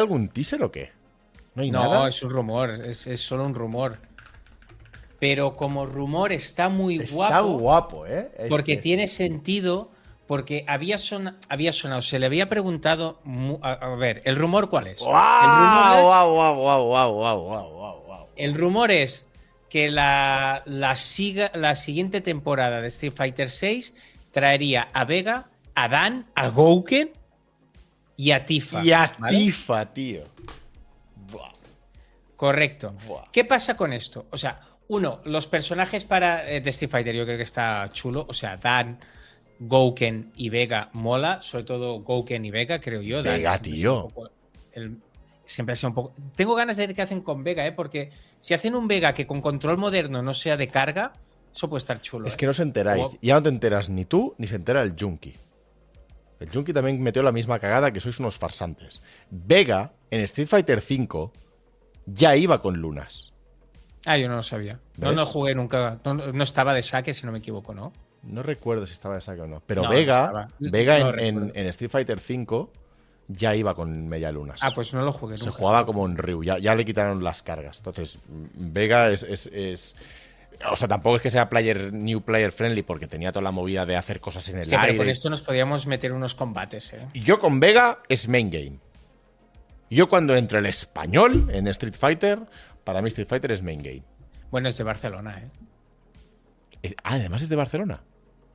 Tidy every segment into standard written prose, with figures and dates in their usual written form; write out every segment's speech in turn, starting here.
algún teaser o qué? No hay No, nada. es un rumor, es solo un rumor. Pero como rumor está muy Está guapo, guapo, ¿eh? porque Este tiene sí. sentido, porque había sonado, se le había preguntado, a ver, ¿el rumor cuál es? El rumor ¡Guau! es, ¡Guau, guau, guau, guau, guau, guau, guau, guau! el rumor es que la siguiente temporada de Street Fighter VI traería a Vega, a Dan, a Gouken y a Tifa. Y a ¿vale? Tifa, tío. Buah. Correcto. Buah. ¿Qué pasa con esto? O sea, uno, los personajes de Street Fighter yo creo que está chulo. O sea, Dan, Gouken y Vega mola. Sobre todo Gouken y Vega, creo yo. Dan Vega, siempre ha sido tío. un poco siempre ha sido un poco... Tengo ganas de ver qué hacen con Vega, ¿eh? Porque si hacen un Vega que con control moderno no sea de carga, eso puede estar chulo. Es que no os enteráis. O- Ya no te enteras ni tú, ni se entera el Junkie. El Junkie también metió la misma cagada, que sois unos farsantes. Vega, en Street Fighter V, ya iba con lunas. Ah, yo no lo sabía. No, ¿Ves? no jugué nunca. No estaba de saque, si no me equivoco, ¿no? No recuerdo si estaba de saque o no. Pero No, no Vega, estaba. Vega No en recuerdo. Street Fighter V ya iba con media lunas. Ah, pues no lo jugué Se nunca. jugaba como en Ryu, ya le quitaron las cargas. Entonces, Vega es. O sea, tampoco es que sea new player friendly, porque tenía toda la movida de hacer cosas en el Sí, pero aire. con esto nos podíamos meter unos combates, ¿eh? Y yo con Vega es main game. Yo cuando entre el español en Street Fighter, para mí Street Fighter es main game. Bueno, es de Barcelona, ¿eh? Además es de Barcelona.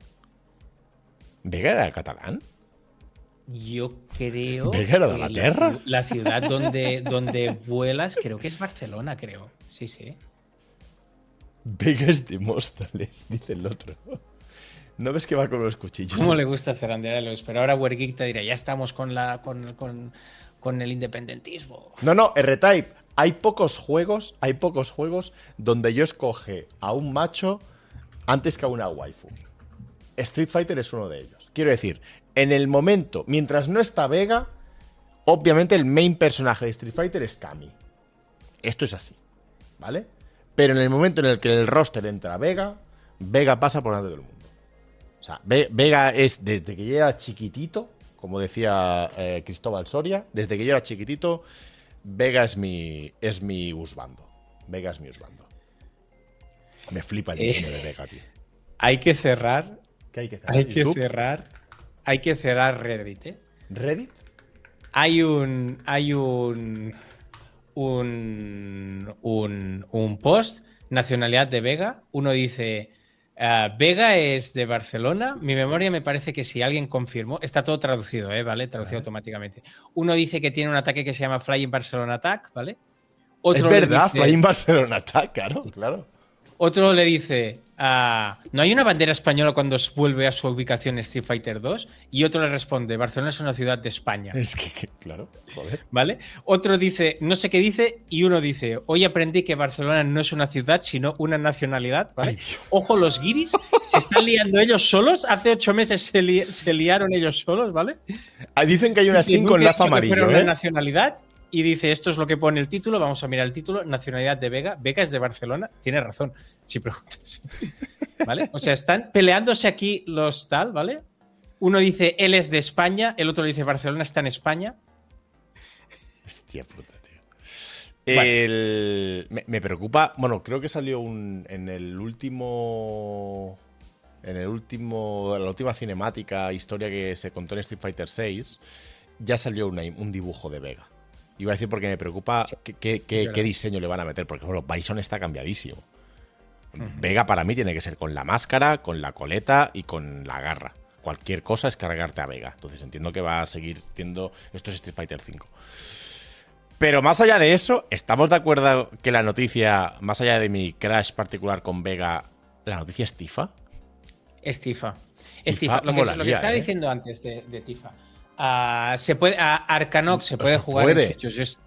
¿Vega era catalán? Yo creo ¿Vega era de que la tierra? la ciudad donde vuelas, creo que es Barcelona, creo. Sí, sí. Vega es de Móstoles, dice el otro. ¿No ves que va con los cuchillos? ¿Cómo le gusta Ceranderos? Pero ahora Wergeek te dirá, ya estamos con el independentismo. No, R-Type. Hay pocos juegos donde yo escoge a un macho antes que a una waifu. Street Fighter es uno de ellos. Quiero decir, en el momento, mientras no está Vega, obviamente el main personaje de Street Fighter es Kami. Esto es así, ¿vale? Pero en el momento en el que en el roster entra Vega, Vega pasa por delante del mundo. O sea, Vega es desde que yo era chiquitito, como decía Cristóbal Soria, desde que yo era chiquitito, Vega es mi husbando. Vega es mi husbando. Me flipa el diseño de Vega, tío. Hay que cerrar. ¿Qué hay que hacer? Hay que ¿YouTube? cerrar. Hay que cerrar Reddit, ¿eh? ¿Reddit? Hay un post, nacionalidad de Vega. Uno dice, Vega es de Barcelona. Mi memoria me parece que si alguien confirmó, está todo traducido, ¿vale? Traducido automáticamente. Uno dice que tiene un ataque que se llama Flying Barcelona Attack, ¿vale? Es le verdad, dice- Flying Barcelona Attack, claro. Otro le dice, ¿no hay una bandera española cuando vuelve a su ubicación en Street Fighter 2? Y otro le responde, Barcelona es una ciudad de España. Es que claro, joder. ¿Vale? Otro dice, no sé qué dice, y uno dice, hoy aprendí que Barcelona no es una ciudad, sino una nacionalidad, ¿vale? Ay, Dios. Ojo, los guiris se están liando ellos solos. Hace 8 meses se liaron ellos solos, ¿vale? Dicen que hay una Dice, skin con nunca he lazo dicho que fuera amarillo, una nacionalidad. Y dice, esto es lo que pone el título, vamos a mirar el título, nacionalidad de Vega. Vega es de Barcelona, tiene razón, si preguntas. ¿Vale? O sea, están peleándose aquí los tal, ¿vale? Uno dice, él es de España, el otro dice, Barcelona está en España. Hostia puta, tío. Bueno. Me preocupa. Bueno, creo que salió en la última cinemática, historia que se contó en Street Fighter VI, ya salió un dibujo de Vega. Iba a decir porque me preocupa qué diseño le van a meter, porque bueno, Bison está cambiadísimo. Vega para mí tiene que ser con la máscara, con la coleta y con la garra. Cualquier cosa es cargarte a Vega. Entonces entiendo que va a seguir siendo... Esto es Street Fighter V. Pero más allá de eso, ¿estamos de acuerdo que la noticia, más allá de mi crash particular con Vega, la noticia es Tifa? Es Tifa. Tifa Lo que molaría, estaba diciendo antes de Tifa. Se puede, Arkanox se puede jugar puede. en Switch.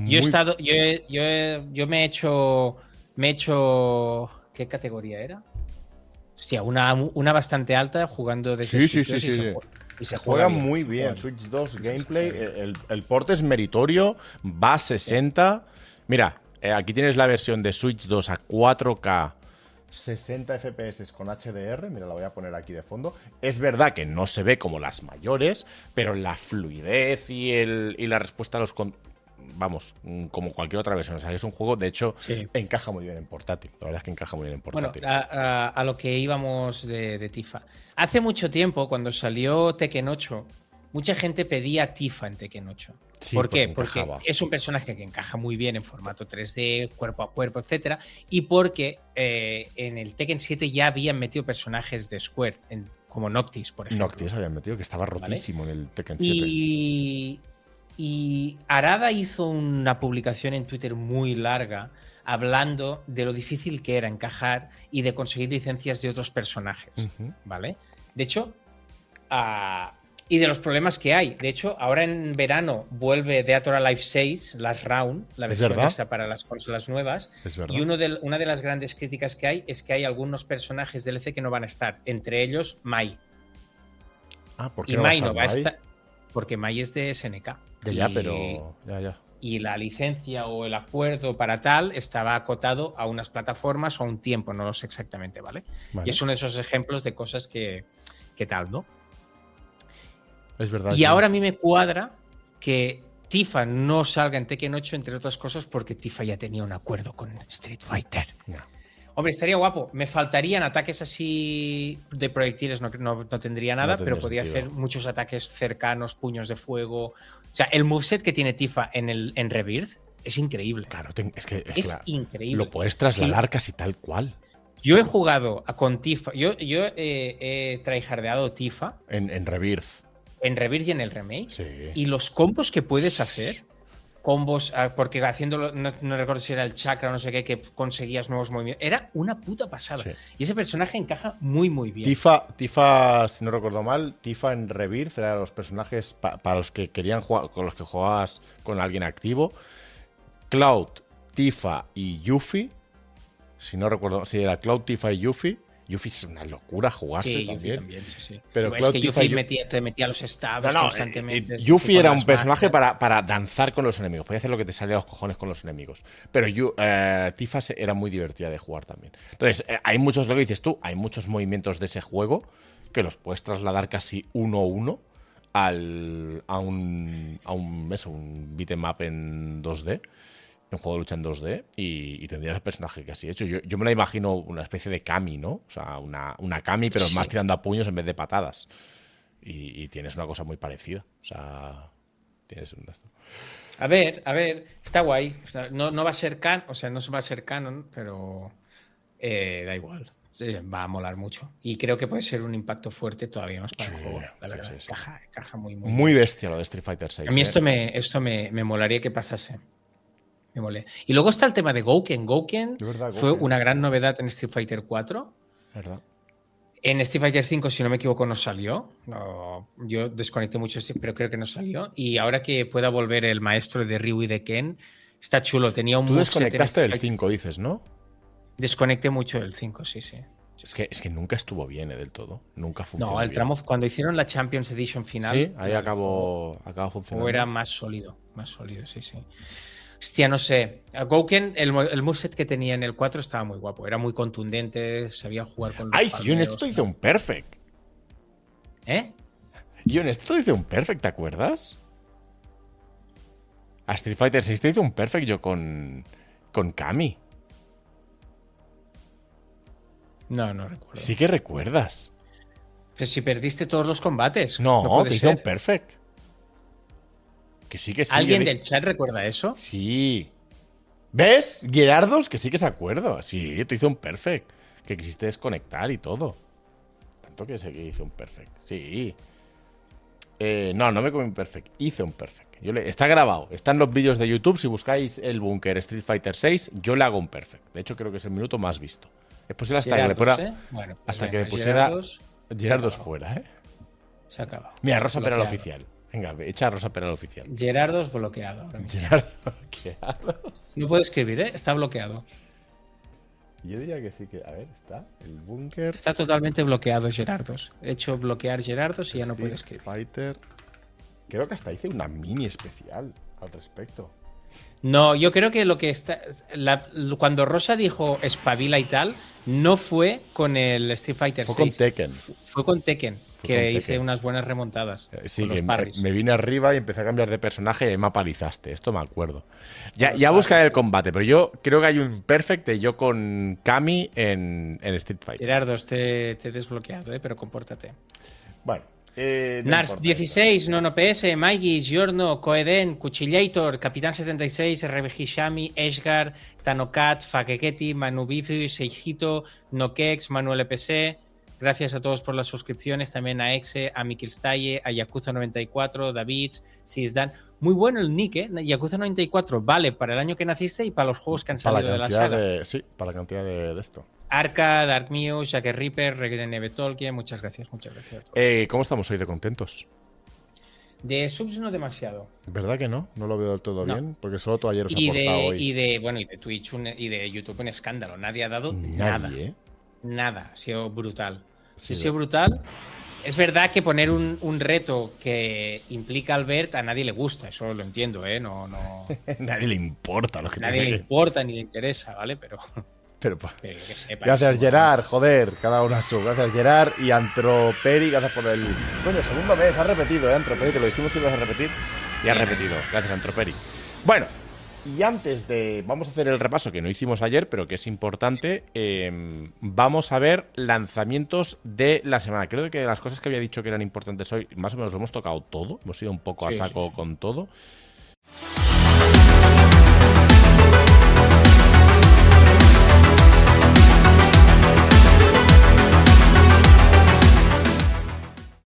Yo me he hecho. ¿Qué categoría era? Hostia, una bastante alta jugando desde Sí. Y se Juega bien, muy se bien. juega Switch 2 Sí, gameplay. se juega El port es meritorio. Va a 60. Mira, aquí tienes la versión de Switch 2 a 4K. 60 FPS con HDR. Mira, la voy a poner aquí de fondo. Es verdad que no se ve como las mayores, pero la fluidez y la respuesta a los vamos, como cualquier otra versión. O sea, es un juego, de hecho, Sí. encaja muy bien en portátil. La verdad es que encaja muy bien en Bueno, portátil. a lo que íbamos de Tifa. Hace mucho tiempo, cuando salió Tekken 8, mucha gente pedía Tifa en Tekken 8. Sí, ¿Por qué? porque Porque encajaba. es un personaje que encaja muy bien en formato 3D, cuerpo a cuerpo, etcétera, y porque en el Tekken 7 ya habían metido personajes de Square, como Noctis, por ejemplo. Noctis habían metido, que estaba ¿Vale? rotísimo en el Tekken 7. Y Arada hizo una publicación en Twitter muy larga hablando de lo difícil que era encajar y de conseguir licencias de otros personajes, Ujú. ¿vale? De hecho, y de los problemas que hay. De hecho, ahora en verano vuelve Dead or Alive 6, Last Round, la ¿Es versión verdad? esta para las consolas nuevas. Es verdad. Y una de las grandes críticas que hay es que hay algunos personajes DLC que no van a estar, entre ellos Mai. Ah, ¿por qué Y no va a Mai estar no va a Mai? estar porque Mai es de SNK. Ya, Y- pero... Ya. Y la licencia o el acuerdo para tal estaba acotado a unas plataformas o a un tiempo, no lo sé exactamente, ¿vale? Vale. Y es uno de esos ejemplos de cosas que tal, ¿no? Es verdad. Y sí. ahora a mí me cuadra que Tifa no salga en Tekken 8, entre otras cosas, porque Tifa ya tenía un acuerdo con Street Fighter. No. Hombre, estaría guapo. Me faltarían ataques así de proyectiles, no tendría nada, tendría pero podría sentido. hacer muchos ataques cercanos, puños de fuego. O sea, el moveset que tiene Tifa en Rebirth es increíble. Claro, es que Es increíble. lo puedes trasladar casi tal cual. Yo he jugado con Tifa, yo he tryhardeado Tifa En Rebirth. en Rebirth y en el remake. Sí. Y los combos que puedes hacer, combos, porque haciéndolo, no recuerdo si era el chakra o no sé qué, que conseguías nuevos movimientos. Era una puta pasada. Sí. Y ese personaje encaja muy, muy bien. Tifa, si no recuerdo mal, Tifa en Rebirth era los personajes para los que querían jugar, con los que jugabas con alguien activo. Cloud, Tifa y Yuffie. Si no recuerdo, si era Cloud, Tifa y Yuffie. Yuffie es una locura jugarse Sí, también. Yuffie también, sí. Pero es Cloud, que Tifa Yuffie te metía a los estados constantemente. Yuffie con era las un personaje magias. para danzar con los enemigos. Podía hacer lo que te salía a los cojones con los enemigos. Pero Tifa era muy divertida de jugar también. Entonces, hay muchos, lo que dices tú, hay muchos movimientos de ese juego que los puedes trasladar casi uno a uno a un beat 'em up en 2D. Un juego de lucha en 2D y tendrías el personaje casi hecho. Yo me la imagino una especie de Kami, ¿no? O sea, una Kami, pero más tirando a puños en vez de patadas. Y tienes una cosa muy parecida. O sea, tienes un... A ver, está guay. O sea, no va a ser o sea, no va a ser canon, pero da igual. Sí, va a molar mucho. Y creo que puede ser un impacto fuerte todavía más para el Sí, juego. La verdad, sí. encaja muy, Muy bestia lo de Street Fighter 6. A mí esto me molaría que pasase. Me molé. Y luego está el tema de Gouken. Gouken De verdad, fue Gouken. una gran novedad en Street Fighter 4. ¿Verdad? En Street Fighter 5, si no me equivoco, no salió. No, yo desconecté mucho, pero creo que no salió. Y ahora que pueda volver el maestro de Ryu y de Ken, está chulo. Tenía un Tú moveset en desconectaste Street del Fighter. 5, dices, ¿no? Desconecté mucho del 5, sí. Es que nunca estuvo bien, del todo. Nunca funcionó No, el bien. tramo, cuando hicieron la Champions Edition final. Sí, ahí acabó funcionando. O era más sólido, sí. Hostia, no sé. A Gouken, el moveset que tenía en el 4 estaba muy guapo. Era muy contundente, sabía jugar con los ¡Ay, si yo en esto palmeos, hice ¿no? un perfect! ¿Eh? Yo en esto hice un perfect, ¿te acuerdas? A Street Fighter 6 te hice un perfect yo con Kami. No recuerdo. Sí que recuerdas. Pero si perdiste todos los combates. No, puede te hice un ser. perfect. Que sí. ¿Alguien yo del dije- chat recuerda eso? Sí. ¿Ves? Gerardos, que sí que se acuerdo. Sí, te hice un perfect. Que quisiste desconectar y todo. Tanto que sé que hice un perfect. Sí. No me comí un perfect. Hice un perfect. Está grabado. Está en los vídeos de YouTube. Si buscáis el búnker Street Fighter 6, yo le hago un perfect. De hecho, creo que es el minuto más visto. Es posible hasta Gerardos, que le pusiera. ¿eh? Bueno, pues hasta que venga, le pusiera. Gerardos, Gerardos se ha fuera, ¿eh? Se ha acabado. Mira, Rosa Peral Bloqueado. oficial. Venga, echa a Rosa Peral oficial. Gerardos bloqueado. ahora mismo. Gerardos. No puede escribir, ¿eh? Está bloqueado. Yo diría que sí que. A ver, está el búnker. Está totalmente bloqueado Gerardos. He hecho bloquear Gerardos y ya no puede Street escribir. Fighter. Creo que hasta hice una mini especial al respecto. No, yo creo que lo que está. Cuando Rosa dijo espabila y tal, no fue con el Street Fighter Fue con 6. Tekken. Fue con Tekken. que hice unas buenas remontadas. Sí, con los que parries. me vine arriba y empecé a cambiar de personaje y me apalizaste. Esto me acuerdo. Ya buscaré el combate, pero yo creo que hay un perfect de yo con Kami en Street Fighter. Gerardo, te he desbloqueado, pero compórtate. Bueno. Nars 16, Nono PS, Maigi, Giorno, Coeden, Cuchillator, Capitán 76, Rebejishami, Edgar, Tanokat, Fakeketi, Manubifus, Seijito, Nokex, Manuel EPC. Gracias a todos por las suscripciones, también a Exe, a Mikilstaye, a Yakuza94, David, Sisdan. Muy bueno el nick, ¿eh? Yakuza94 vale para el año que naciste y para los juegos que han salido de la saga. Sí, para la cantidad de esto. Arca, Dark Muse, Jack Reaper, Regneve Tolkien, muchas gracias a todos. ¿Cómo estamos hoy de contentos? De subs no demasiado. ¿Verdad que no? No lo veo del todo bien, porque solo tú ayer os has aportado hoy. Y de Twitch y de YouTube un escándalo. Nadie ha dado nada. Nada, ha sido brutal. Sí, ha sido brutal. Es verdad que poner un reto que implica al Albert a nadie le gusta, eso lo entiendo, ¿eh? No. Nadie le importa lo que nadie le importa ni le interesa, ¿vale? Pero que sepa. Gracias, Gerard, joder, cada uno a su. Gracias, Gerard y Antroperi, gracias por el. Bueno, segundo mes, has repetido, Antroperi, te lo dijimos que ibas a repetir y has repetido. Gracias, Antroperi. Bueno. Y antes de... Vamos a hacer el repaso que no hicimos ayer, pero que es importante. Vamos a ver lanzamientos de la semana. Creo que las cosas que había dicho que eran importantes hoy, más o menos lo hemos tocado todo. Hemos ido un poco a saco con todo.